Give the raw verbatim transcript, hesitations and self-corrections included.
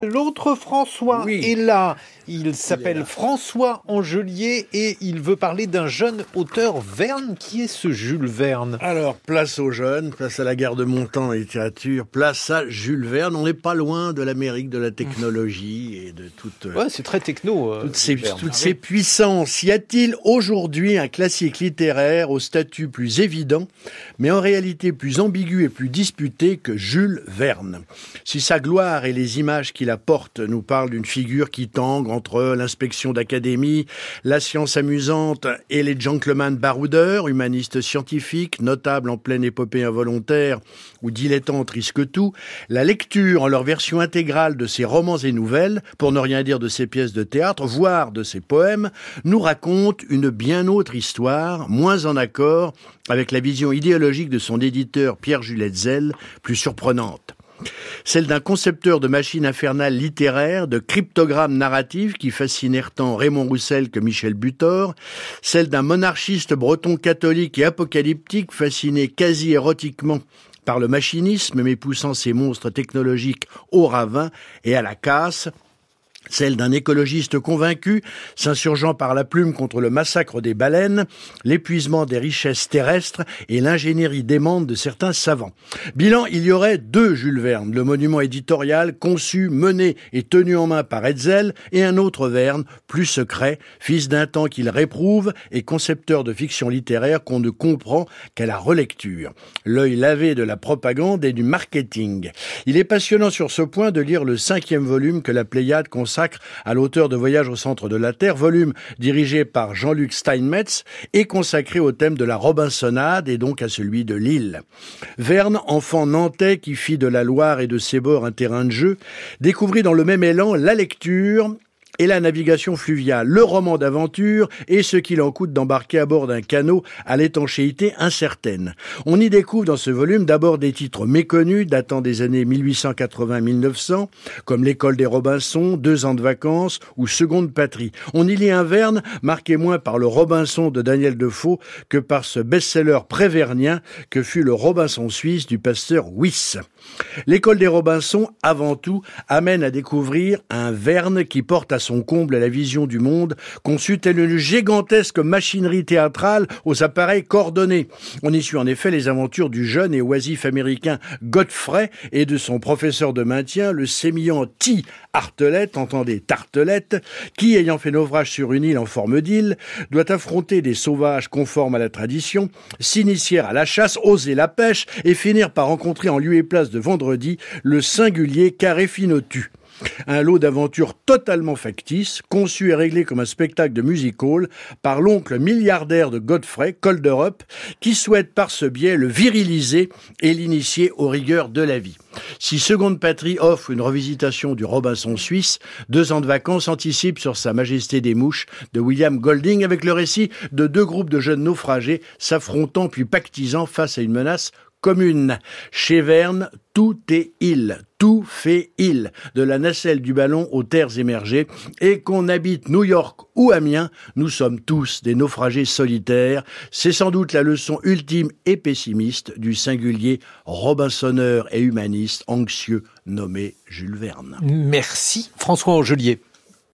L'autre François Oui. est là. Il s'appelle là. François Angelier et il veut parler d'un jeune auteur Verne. Qui est ce Jules Verne ? Alors, place aux jeunes, place à la guerre de Montand en littérature, place à Jules Verne. On n'est pas loin de l'Amérique de la technologie et de toute, Ouais, c'est très techno. euh, toutes, ces, Verne. toutes ces puissances. Y a-t-il aujourd'hui un classique littéraire au statut plus évident, mais en réalité plus ambigu et plus disputé que Jules Verne ? Si sa gloire et les images qu'il apporte nous parlent d'une figure qui tangue entre l'inspection d'académie, la science amusante et les gentlemen baroudeurs, humanistes scientifiques, notables en pleine épopée involontaire ou dilettantes risquent tout, la lecture en leur version intégrale de ses romans et nouvelles, pour ne rien dire de ses pièces de théâtre, voire de ses poèmes, nous raconte une bien autre histoire, moins en accord avec la vision idéologique de son éditeur Pierre-Jules Hetzel, plus surprenante. Celle d'un concepteur de machines infernales littéraires, de cryptogrammes narratifs qui fascinèrent tant Raymond Roussel que Michel Butor, celle d'un monarchiste breton catholique et apocalyptique fasciné quasi érotiquement par le machinisme mais poussant ses monstres technologiques au ravin et à la casse, celle d'un écologiste convaincu, s'insurgeant par la plume contre le massacre des baleines, l'épuisement des richesses terrestres et l'ingénierie démente de certains savants. Bilan, il y aurait deux Jules Verne, le monument éditorial conçu, mené et tenu en main par Hetzel, et un autre Verne, plus secret, fils d'un temps qu'il réprouve et concepteur de fiction littéraire qu'on ne comprend qu'à la relecture. L'œil lavé de la propagande et du marketing. Il est passionnant sur ce point de lire le cinquième volume que la Pléiade consacre à l'auteur de Voyage au centre de la Terre, volume dirigé par Jean-Luc Steinmetz et consacré au thème de la Robinsonade et donc à celui de l'île. Verne, enfant nantais qui fit de la Loire et de ses bords un terrain de jeu, découvrit dans le même élan la lecture et la navigation fluviale, le roman d'aventure et ce qu'il en coûte d'embarquer à bord d'un canot à l'étanchéité incertaine. On y découvre dans ce volume d'abord des titres méconnus datant des années mille huit cent quatre-vingts à mille neuf cents, comme L'école des Robinson, Deux ans de vacances ou Seconde patrie. On y lit un Verne marqué moins par le Robinson de Daniel Defoe que par ce best-seller prévernien que fut le Robinson suisse du pasteur Wyss. L'école des Robinson, avant tout, amène à découvrir un Verne qui porte à son comble la vision du monde, conçue telle une gigantesque machinerie théâtrale aux appareils coordonnés. On y suit en effet les aventures du jeune et oisif américain Godfrey et de son professeur de maintien, le sémillant T. Artelette, entendez Tartelette, qui, ayant fait naufrage sur une île en forme d'île, doit affronter des sauvages conformes à la tradition, s'initier à la chasse, oser la pêche et finir par rencontrer en lieu et place de Vendredi le singulier Carré Finottu. Un lot d'aventures totalement factice, conçu et réglé comme un spectacle de music-hall par l'oncle milliardaire de Godfrey, Kolderup, qui souhaite par ce biais le viriliser et l'initier aux rigueurs de la vie. Si Seconde Patrie offre une revisitation du Robinson suisse, Deux ans de vacances anticipe sur Sa Majesté des Mouches de William Golding avec le récit de deux groupes de jeunes naufragés s'affrontant puis pactisant face à une menace commune. Chez Verne, tout est île, tout fait île, de la nacelle du ballon aux terres émergées, et qu'on habite New York ou Amiens, nous sommes tous des naufragés solitaires. C'est sans doute la leçon ultime et pessimiste du singulier Robinsonneur et humaniste anxieux nommé Jules Verne. Merci François Angelier.